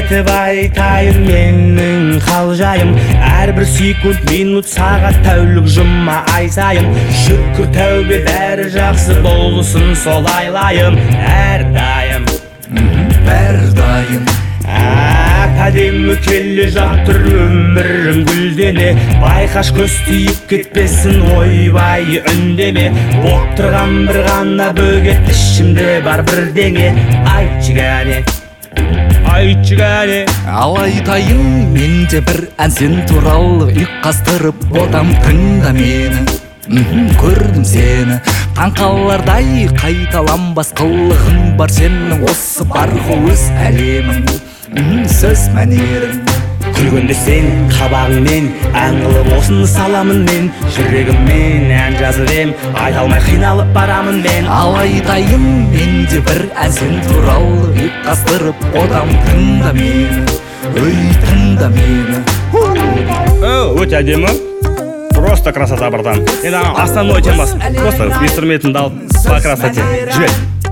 етіп айтайын менің қал жайым. Әрбір секунд, минут, сағат, тәулік, жұма, ай сайын. Шүкір тәубе бәрі жақсы болсын сол айлайым. Әрдайым әдемі келе жатыр өмірім гүлдене. Байқаш көз тиіп кетпесін ойбай үндеме. Боп тұрған бір ғана бөгет ішімде бар бірдеңе. Айтшы кәне Ал айтайын менде бір ән сен туралы ұйқастырып отам, тыңда мені. Көрдім сені таңқалардай қайталанбас қылығың бар сенің, осы бар ғой өз әлемің, сөз мәнерің. Күлгенде сен қабағыңмен ән қылып осыны саламын мен. Жүрегіммен ән жазып ем, айта алмай қиналып барамын мен. Ал айтайын менде бір ән сен туралы ұйқастырып отам, тыңда мені, тыңда мені. Өте әдемі, просто красота, братан. Енді основной темасы, просто инструментін алып по красоте жібер.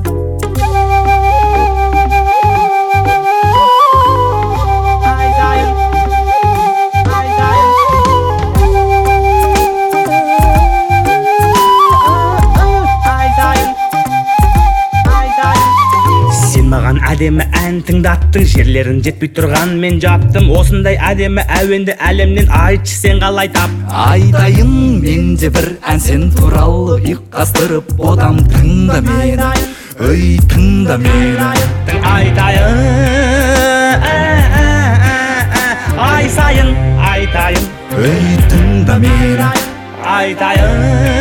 Маған әдемі ән тыңдаттың, жерлерін жетпей тұрған мен жаптым. Осындай әдемі әуенді әлемнен айтшы сен қалай тап. Айтайын менде бір ән сен туралы ұйқастырып отам, тыңда мені, тыңда мені. Айтайын ай сайын айтайын, тыңда мені. Айтайын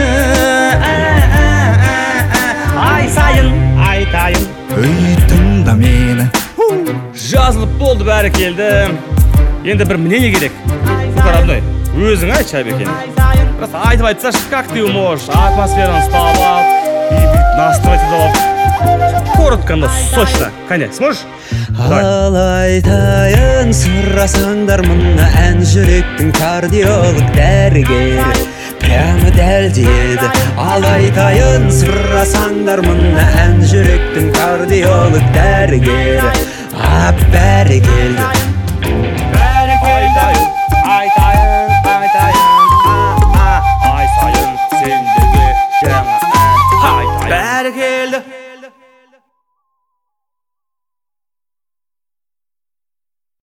ай сайын айтайын, тыңда мені. Жазылып болды, бәрі келді. Енді бір мнение керек. Родной, өзің айтшы Айбекен. Просто айтып айтсашы, как ты можешь атмосфераны ұстап алып и настроить алып. Коротко, но сочно. Кәне, сможешь? Ал айтайын сұрасаңдар мұны ән жүректің кардиолог дәрігері прямо дәлдеді. Ал айтайын сұрасаңдар мұны ән жүректің кардиолог дәрігері бәрі келді.